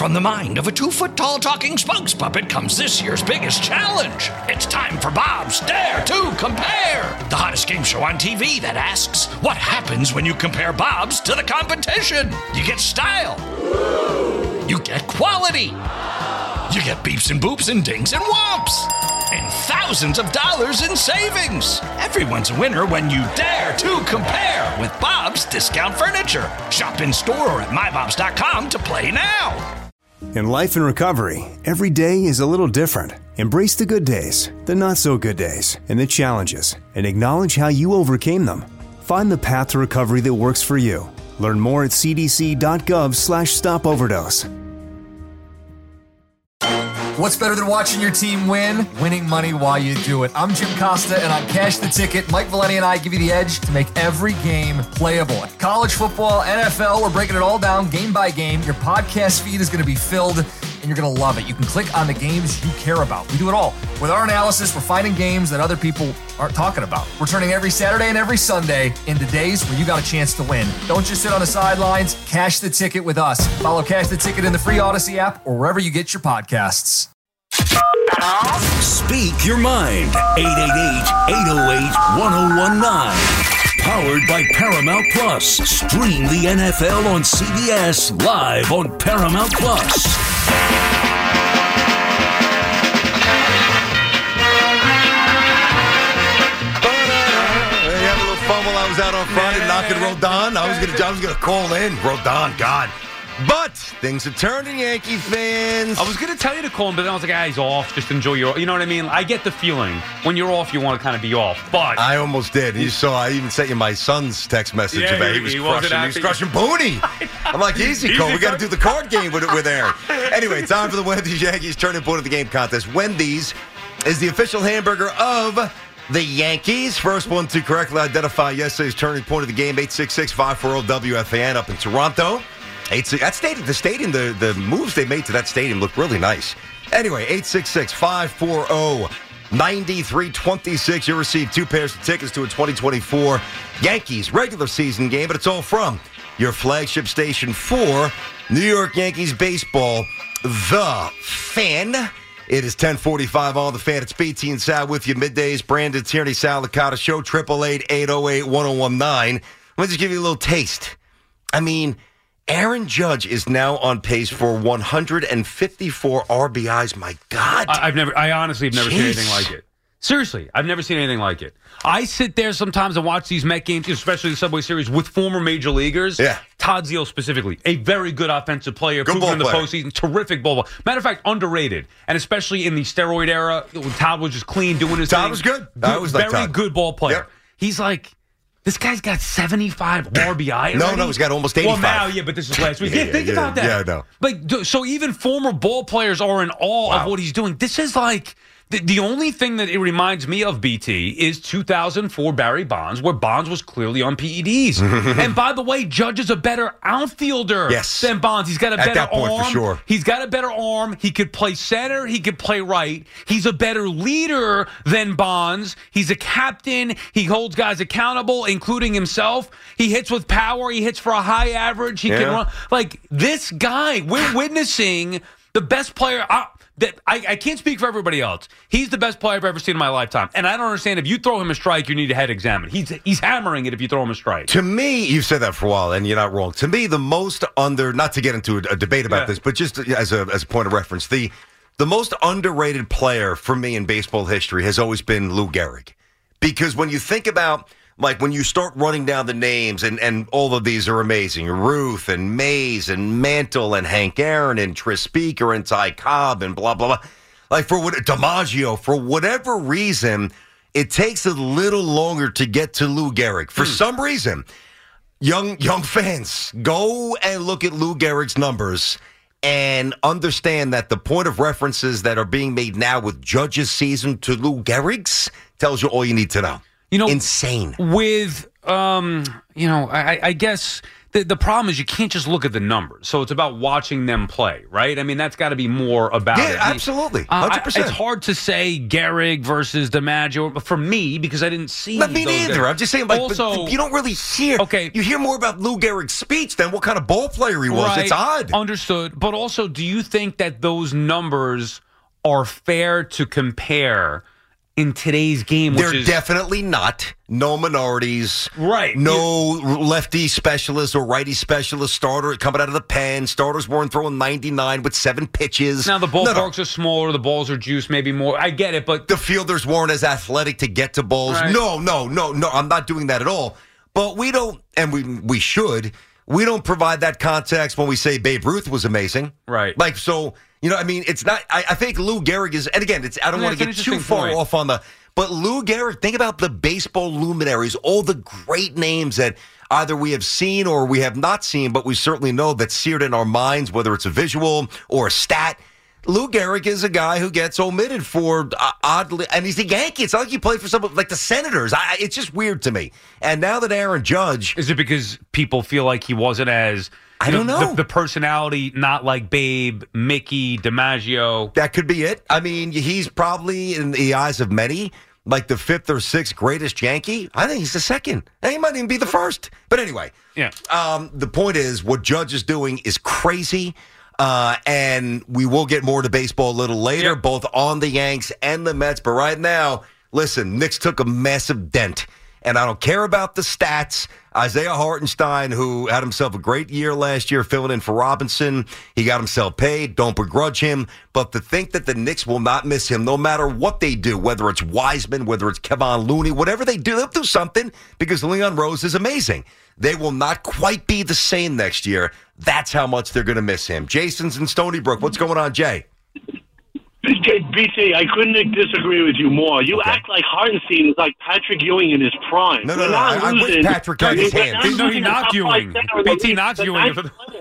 From the mind of a 2-foot-tall talking spokes puppet comes this year's biggest challenge. It's time for Bob's Dare to Compare, the hottest game show on TV that asks, what happens when you compare Bob's to the competition? You get style. You get quality. You get beeps and boops and dings and whomps. And thousands of dollars in savings. Everyone's a winner when you dare to compare with Bob's Discount Furniture. Shop in store or at mybobs.com to play now. In life and recovery, every day is a little different. Embrace the good days, the not so good days, and the challenges, and acknowledge how you overcame them. Find the path to recovery that works for you. Learn more at cdc.gov/stopoverdose. What's better than watching your team win? Winning money while you do it. I'm Jim Costa, and on Cash the Ticket, Mike Valeni and I give you the edge to make every game playable. College football, NFL, we're breaking it all down game by game. Your podcast feed is going to be filled, and you're going to love it. You can click on the games you care about. We do it all. With our analysis, we're finding games that other people aren't talking about. We're turning every Saturday and every Sunday into days where you got a chance to win. Don't just sit on the sidelines. Cash the Ticket with us. Follow Cash the Ticket in the free Odyssey app or wherever you get your podcasts. Speak your mind. 888-808-1019. Powered by Paramount Plus. Stream the NFL on CBS live on Paramount Plus. While I was out on Friday knocking Rodon. I was gonna call in Rodon, God. But things have turned in Yankee fans. I was going to tell you to call him, but then I was like, he's off. Just enjoy your, you know what I mean? I get the feeling. When you're off, you want to kind of be off. But I almost did. You saw, I even sent you my son's text message about he was crushing Booney. I'm like, easy, Cole. We got to do the card game with Aaron. Anyway, time for the Wendy's Yankees Turning Point of the Game contest. Wendy's is the official hamburger of the Yankees. First one to correctly identify yesterday's turning point of the game, 866-540-WFAN up in Toronto. That stadium, the moves they made to that stadium look really nice. Anyway, 866-540-9326. You'll receive 2 pairs of tickets to a 2024 Yankees regular season game, but it's all from your flagship station for New York Yankees baseball, The Fan. It is 10:45 on The Fan. It's BT and Sal with you middays. Brandon Tierney, Sal Licata Show, 888-808-1019. Let me just give you a little taste. I mean, Aaron Judge is now on pace for 154 RBIs. My God. I honestly have never seen anything like it. Seriously, I've never seen anything like it. I sit there sometimes and watch these Met games, especially the Subway Series, with former major leaguers. Yeah. Todd Zeile specifically, a very good offensive player, good proven in the player. postseason, terrific ball player. Matter of fact, underrated. And especially in the steroid era, when Todd was just clean, doing his thing. Todd was good. I always liked Very Todd. good ball player. Yep. He's like, this guy's got 75 RBI already? No, he's got almost 85. Well, now, yeah, but this is last week. Think about that. Yeah, I know. Like, so even former ball players are in awe of what he's doing. This is like... The only thing that it reminds me of, BT, is 2004 Barry Bonds, where Bonds was clearly on PEDs. And by the way, Judge is a better outfielder than Bonds. He's got a better arm. For sure. He's got a better arm. He could play center. He could play right. He's a better leader than Bonds. He's a captain. He holds guys accountable, including himself. He hits with power. He hits for a high average. He can run. Like, this guy, we're witnessing the best player... I can't speak for everybody else. He's the best player I've ever seen in my lifetime. And I don't understand, if you throw him a strike, you need a head examined. He's hammering it if you throw him a strike. To me, you've said that for a while, and you're not wrong. To me, the most not to get into a debate about this, but just as a point of reference, the most underrated player for me in baseball history has always been Lou Gehrig. Because when you think about... Like, when you start running down the names, and all of these are amazing. Ruth and Mays and Mantle and Hank Aaron and Tris Speaker and Ty Cobb and blah, blah, blah. Like, DiMaggio, for whatever reason, it takes a little longer to get to Lou Gehrig. For some reason, young fans, go and look at Lou Gehrig's numbers and understand that the point of references that are being made now with Judge's season to Lou Gehrig's tells you all you need to know. You know, insane. With, I guess the problem is you can't just look at the numbers. So it's about watching them play, right? I mean, that's got to be more about it. Yeah, absolutely. 100%. It's hard to say Gehrig versus DiMaggio for me because I didn't see Not me those neither. guys. I'm just saying, like, Also, but you don't really hear. Okay. You hear more about Lou Gehrig's speech than what kind of ball player he was. right, It's odd. Understood. But also, do you think that those numbers are fair to compare in today's game? They're Which is, definitely not. No minorities. Right. No lefty specialist or righty specialist starter coming out of the pen. Starters weren't throwing 99 with 7 pitches. Now, the No, ballparks are smaller. The balls are juiced maybe more. I get it, but the fielders weren't as athletic to get to balls. Right. No. I'm not doing that at all. But we don't, and we should. We don't provide that context when we say Babe Ruth was amazing. Right. Like, so, I mean, it's not, I think Lou Gehrig is, and again, I don't want to get too far off on but Lou Gehrig, think about the baseball luminaries, all the great names that either we have seen or we have not seen, but we certainly know that's seared in our minds, whether it's a visual or a stat. Lou Gehrig is a guy who gets omitted for oddly, and he's a Yankee. It's not like he played for someone like the Senators. It's just weird to me. And now that Aaron Judge, is it because people feel like he wasn't as I don't know. The personality, not like Babe, Mickey, DiMaggio. That could be it. I mean, he's probably in the eyes of many like the 5th or 6th greatest Yankee. I think he's the 2nd. And he might even be the 1st. But anyway, yeah. The point is, what Judge is doing is crazy. And we will get more to baseball a little later, both on the Yanks and the Mets. But right now, listen, Knicks took a massive dent. And I don't care about the stats. Isaiah Hartenstein, who had himself a great year last year filling in for Robinson, he got himself paid. Don't begrudge him. But to think that the Knicks will not miss him no matter what they do, whether it's Wiseman, whether it's Kevon Looney, whatever they do, they'll do something because Leon Rose is amazing. They will not quite be the same next year. That's how much they're going to miss him. Jason's in Stony Brook. What's going on, Jay? BT, I couldn't disagree with you more. You act like Hartenstein is like Patrick Ewing in his prime. No. I wish Patrick got his hand. No, he knocked Ewing. BT knocked Ewing.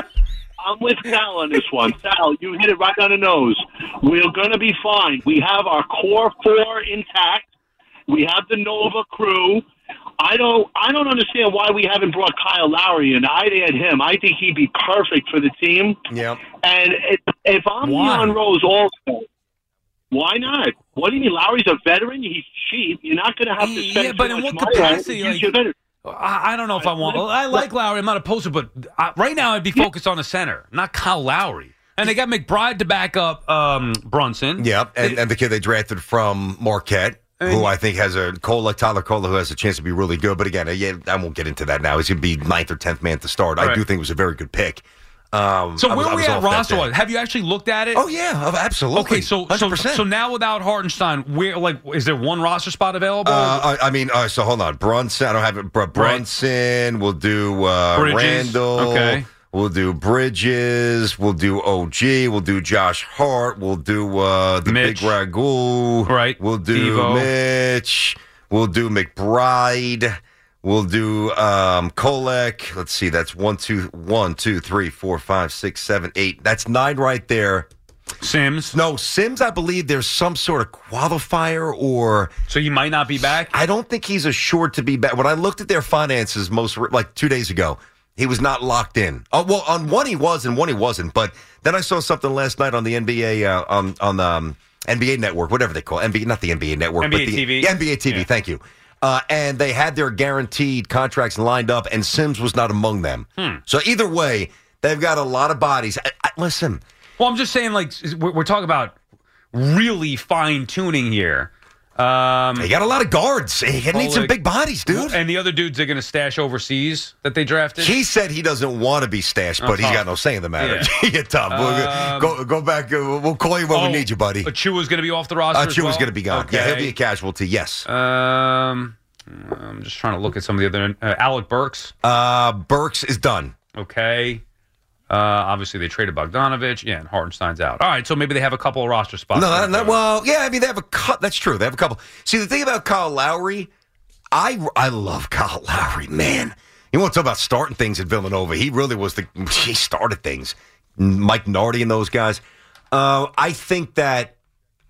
I'm with Sal on this one. Sal, you hit it right on the nose. We're going to be fine. We have our core 4 intact. We have the Nova crew. I don't understand why we haven't brought Kyle Lowry in. I'd add him. I think he'd be perfect for the team. Yeah. And if I'm Leon Rose also, why not? What do you mean? Lowry's a veteran. He's cheap. You're not going to have to spend yeah, but too in much what money on capacity? it. I don't know if I want. I like Lowry. I'm not opposed to it, but right now I'd be focused on the center, not Kyle Lowry. And they got McBride to back up Brunson. Yep, and the kid they drafted from Marquette, who I think has Tyler Cola, who has a chance to be really good. But again, I won't get into that now. He's going to be 9th or 10th man to start. Right. I do think it was a very good pick. So where are we at roster-wise? Have you actually looked at it? Oh, yeah, absolutely. Okay, so 100%. So now without Hartenstein, is there one roster spot available? So hold on. Brunson, I don't have it. Brunson, right. We'll do Randall. Okay. We'll do Bridges. We'll do OG. We'll do Josh Hart. We'll do the Mitch. Big Ragu. Right. We'll do Devo. Mitch. We'll do McBride. We'll do Kolek. Let's see. That's 1, 2, 3, 4, 5, 6, 7, 8. That's 9 right there. Sims. No, Sims, I believe there's some sort of qualifier or... So he might not be back? I don't think he's assured to be back. When I looked at their finances like 2 days ago, he was not locked in. Oh, well, on one he was and one he wasn't. But then I saw something last night on the NBA on NBA Network, whatever they call it. Not the NBA Network. NBA but the TV. NBA TV, yeah. Thank you. And they had their guaranteed contracts lined up, and Sims was not among them. So either way, they've got a lot of bodies. Listen. Well, I'm just saying, like, we're talking about really fine-tuning here. They got a lot of guards. They need some big bodies, dude. And the other dudes they're going to stash overseas that they drafted? He said he doesn't want to be stashed, but he's got no say in the matter. Yeah, Tom. Go back. We'll call you when we need you, buddy. Achua's going to be off the roster Achua's going to be gone. Okay. Yeah, he'll be a casualty, yes. I'm just trying to look at some of the other... Alec Burks? Burks is done. Okay. Obviously, they traded Bogdanovich. Yeah, and Hartenstein's out. All right, so maybe they have a couple of roster spots. Well, yeah, I mean, they have a couple. That's true. They have a couple. See, the thing about Kyle Lowry, I love Kyle Lowry, man. You want to talk about starting things at Villanova. He really was he started things. Mike Nardi and those guys. I think that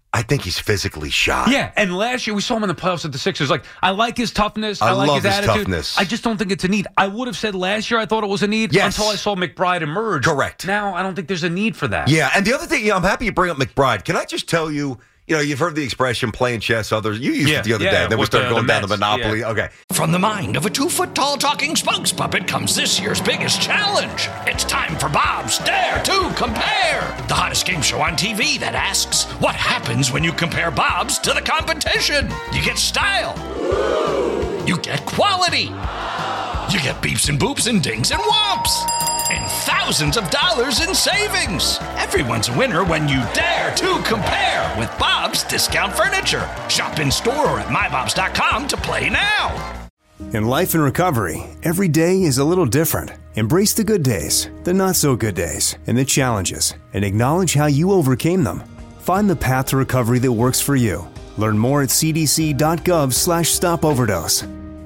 I think he's physically shot. Yeah, and last year we saw him in the playoffs at the Sixers. Like, I like his toughness. I like love his attitude. toughness. I just don't think it's a need. I would have said last year I thought it was a need until I saw McBride emerge. Correct. Now I don't think there's a need for that. Yeah, and the other thing, I'm happy you bring up McBride. Can I just tell you, you've heard the expression playing chess, others. You used it the other day. Then we started going down the Monopoly. Yeah. Okay. From the mind of a 2-foot-tall talking spokes puppet comes this year's biggest challenge. It's time for Bob's Dare to Compare, the hottest game show on TV that asks, what happens when you compare Bob's to the competition? You get style. You get quality. You get beeps and boops and dings and whomps. And thousands of dollars in savings. Everyone's a winner when you dare to compare with Bob's Discount Furniture. Shop in store or at mybobs.com to play now. In life and recovery, every day is a little different. Embrace the good days, the not so good days, and the challenges, and acknowledge how you overcame them. Find the path to recovery that works for you. Learn more at cdc.gov/stopoverdose.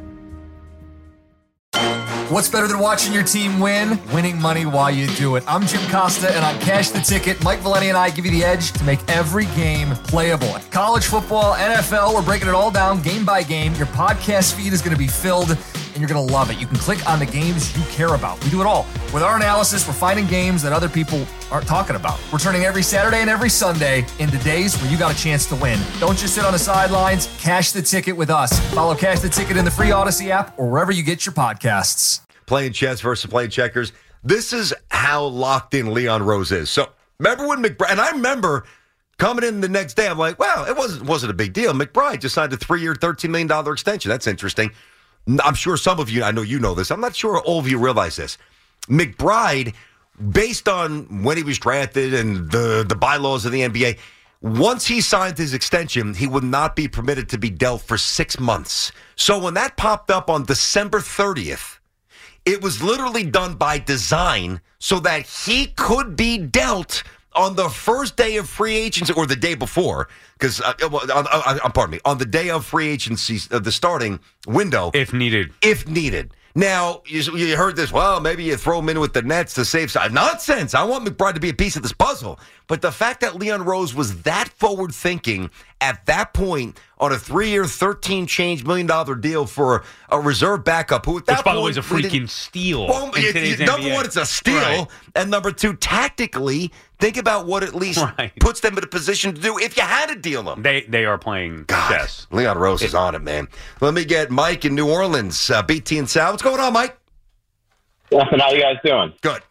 What's better than watching your team win? Winning money while you do it. I'm Jim Costa, and on Cash the Ticket, Mike Valeni and I give you the edge to make every game playable. College football, NFL, we're breaking it all down game by game. Your podcast feed is going to be filled, and you're going to love it. You can click on the games you care about. We do it all. With our analysis, we're finding games that other people aren't talking about. We're turning every Saturday and every Sunday into days where you got a chance to win. Don't just sit on the sidelines. Cash the Ticket with us. Follow Cash the Ticket in the free Odyssey app or wherever you get your podcasts. Playing chess versus playing checkers. This is how locked in Leon Rose is. So remember when McBride, and I remember coming in the next day, I'm like, wow, it wasn't a big deal. McBride just signed a 3-year, $13 million extension. That's interesting. I'm sure some of you, I know you know this. I'm not sure all of you realize this. McBride, based on when he was drafted and the bylaws of the NBA, once he signed his extension, he would not be permitted to be dealt for 6 months. So when that popped up on December 30th, it was literally done by design so that he could be dealt on the first day of free agency or the day before, because, pardon me, on the day of free agency, the starting window. If needed. If needed. Now, you heard this, well, maybe you throw him in with the Nets to save side. Nonsense. I want McBride to be a piece of this puzzle. But the fact that Leon Rose was that forward-thinking at that point on a 3-year, $13 million deal for a reserve backup, who at that Which, by the way, point, is a freaking steal. Well, in today's number NBA. one, it's a steal. Right. And number two, tactically, think about what at least puts them in a position to do if you had to deal them. They are playing chess. Leon Rose is on it, man. Let me get Mike in New Orleans, BT and Sal. What's going on, Mike? Nothing. How you guys doing? Good.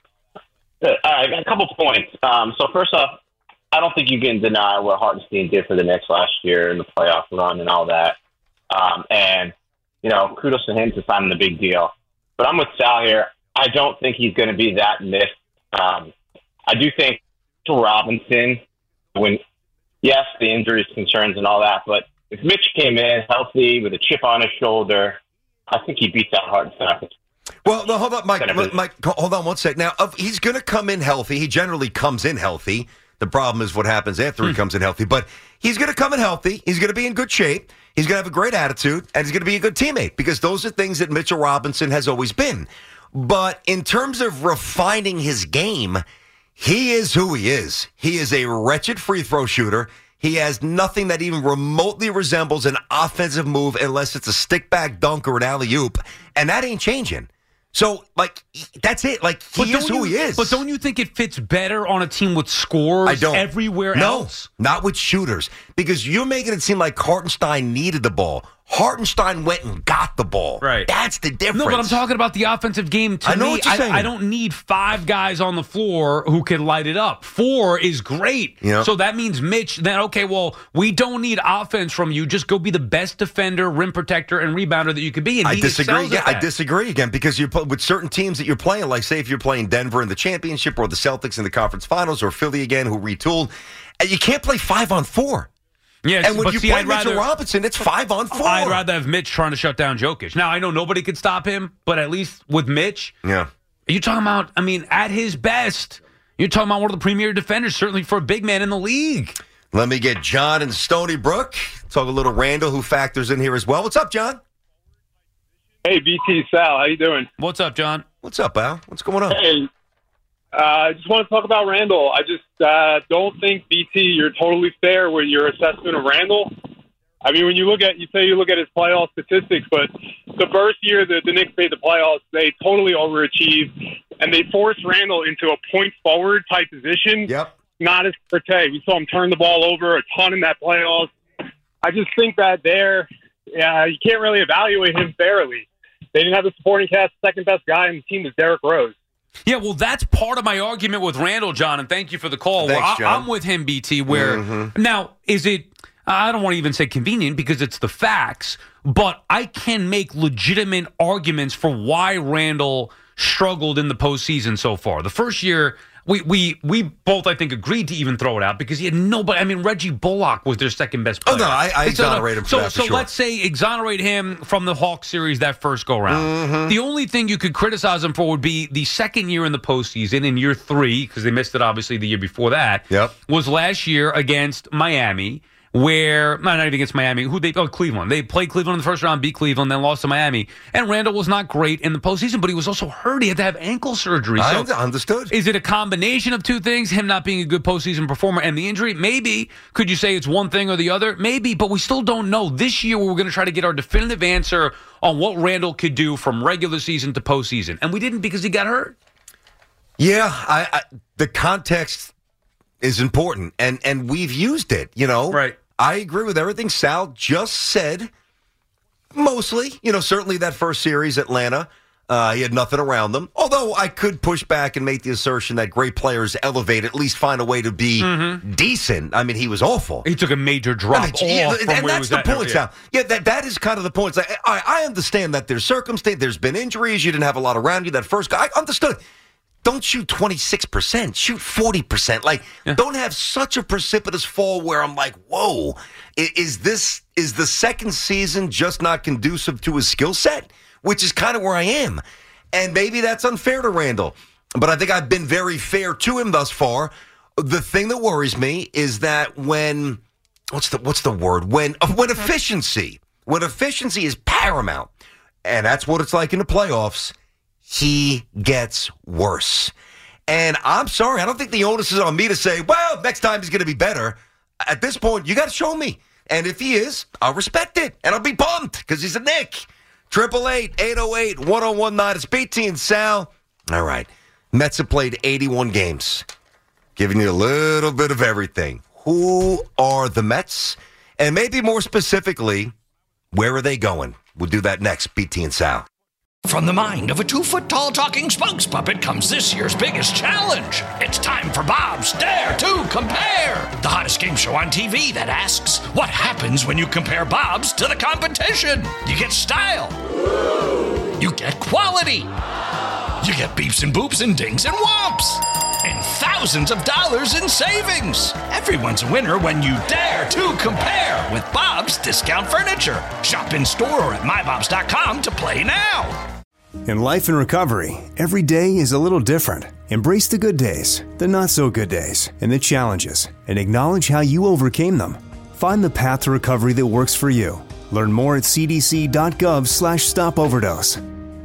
I got a couple points. So first off, I don't think you can deny what Hartenstein did for the Knicks last year in the playoff run and all that. And, kudos to him to signing the big deal. But I'm with Sal here. I don't think he's going to be that missed. I do think Robinson, yes, the injuries, concerns, and all that, but if Mitch came in healthy with a chip on his shoulder, I think he beats out Hartenstein. Well, no, hold on, Mike, hold on one sec. Now, he's going to come in healthy. He generally comes in healthy. The problem is what happens after he comes in healthy. But he's going to come in healthy. He's going to be in good shape. He's going to have a great attitude, and he's going to be a good teammate because those are things that Mitchell Robinson has always been. But in terms of refining his game, he is who he is. He is a wretched free throw shooter. He has nothing that even remotely resembles an offensive move unless it's a stick-back dunk or an alley-oop, and that ain't changing. So, that's it. He is who he is. But don't you think it fits better on a team with scores everywhere else? No, not with shooters. Because you're making it seem like Hartenstein needed the ball. Hartenstein went and got the ball. Right. That's the difference. No, but I'm talking about the offensive game. To I know me, what you're saying. I don't need 5 guys on the floor who can light it up. 4 is great. Yeah. So that means Mitch, then, okay, well, we don't need offense from you. Just go be the best defender, rim protector, and rebounder that you could be. And I disagree. Yeah, I disagree again because with certain teams that you're playing, like say if you're playing Denver in the championship or the Celtics in the conference finals or Philly again who retooled, and you can't play 5-on-4. Yes, and when you play Mitchell Robinson, it's 5-on-4. I'd rather have Mitch trying to shut down Jokic. Now, I know nobody could stop him, but at least with Mitch, you're talking about, at his best, you're talking about one of the premier defenders, certainly for a big man in the league. Let me get John in Stony Brook. Talk a little Randall, who factors in here as well. What's up, John? Hey, BT, Sal, how you doing? What's up, John? What's up, Al? What's going on? Hey, I just want to talk about Randall. I just don't think, BT, you're totally fair with your assessment of Randall. I mean, when you look at his playoff statistics, but the first year the Knicks made the playoffs, they totally overachieved, and they forced Randall into a point forward type position. Yep. Not his forte. We saw him turn the ball over a ton in that playoffs. I just think that you can't really evaluate him fairly. They didn't have the supporting cast. Second best guy on the team was Derrick Rose. Yeah, well, that's part of my argument with Randall, John, and thank you for the call. Thanks, John. I'm with him, BT, where now, is it, I don't want to even say convenient because it's the facts, but I can make legitimate arguments for why Randall struggled in the postseason so far. The first year, we both, I think, agreed to even throw it out because he had nobody. I mean, Reggie Bullock was their second best player. Oh, no, I exonerate him for that, for sure. So let's say exonerate him from the Hawks series that first go-round. The only thing you could criticize him for would be the second year in the postseason, in year 3, because they missed it, obviously, the year before that, was last year against Miami, where, not even against Miami, Cleveland. They played Cleveland in the first round, beat Cleveland, then lost to Miami. And Randall was not great in the postseason, but he was also hurt. He had to have ankle surgery. I understood. Is it a combination of two things, him not being a good postseason performer and the injury? Maybe. Could you say it's one thing or the other? Maybe, but we still don't know. This year, we're going to try to get our definitive answer on what Randall could do from regular season to postseason. And we didn't because he got hurt. Yeah, the context is important, and we've used it, Right. I agree with everything Sal just said, mostly. Certainly that first series, Atlanta, he had nothing around them. Although I could push back and make the assertion that great players elevate, at least find a way to be decent. I mean, he was awful. He took a major drop off from and where that's he was the at. point, Sal. Yeah, that is kind of the point. I understand that there's circumstance, there's been injuries, you didn't have a lot around you. That first guy, I understood. Don't shoot 26%. Shoot 40%. Don't have such a precipitous fall where I'm like, whoa, is the second season just not conducive to his skill set? Which is kind of where I am. And maybe that's unfair to Randall. But I think I've been very fair to him thus far. The thing that worries me is that when efficiency is paramount, and that's what it's like in the playoffs, he gets worse. And I'm sorry, I don't think the onus is on me to say, well, next time he's going to be better. At this point, you got to show me. And if he is, I'll respect it. And I'll be bummed because he's a Knick. 888-808-1019. It's BT and Sal. All right. Mets have played 81 games, giving you a little bit of everything. Who are the Mets? And maybe more specifically, where are they going? We'll do that next. BT and Sal. From the mind of a 2-foot-tall talking spokes puppet comes this year's biggest challenge. It's time for Bob's Dare to Compare, the hottest game show on TV that asks, what happens when you compare Bob's to the competition? You get style. You get quality. You get beeps and boops and dings and whomps. And thousands of dollars in savings. Everyone's a winner when you dare to compare with Bob's Discount Furniture. Shop in store or at mybobs.com to play now. In life and recovery, every day is a little different. Embrace the good days, the not so good days, and the challenges, and acknowledge how you overcame them. Find the path to recovery that works for you. Learn more at cdc.gov/stopoverdose.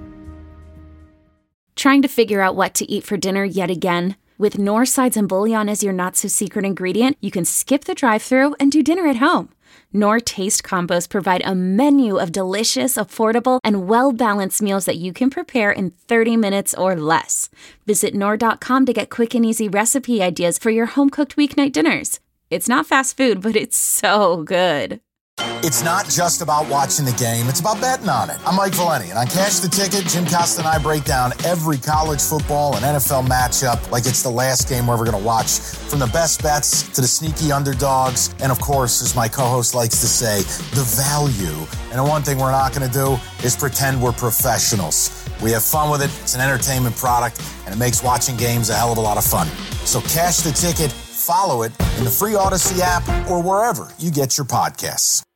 Trying to figure out what to eat for dinner yet again? With Knorr sides and bouillon as your not-so-secret ingredient, you can skip the drive-thru and do dinner at home. Knorr Taste Combos provide a menu of delicious, affordable, and well-balanced meals that you can prepare in 30 minutes or less. Visit Knorr.com to get quick and easy recipe ideas for your home-cooked weeknight dinners. It's not fast food, but it's so good. It's not just about watching the game, it's about betting on it. I'm Mike Valeni, and on Cash the Ticket, Jim Costa and I break down every college football and NFL matchup like it's the last game we're ever going to watch. From the best bets to the sneaky underdogs, and of course, as my co-host likes to say, the value. And the one thing we're not going to do is pretend we're professionals. We have fun with it, it's an entertainment product, and it makes watching games a hell of a lot of fun. So Cash the Ticket, follow it in the free Odyssey app or wherever you get your podcasts.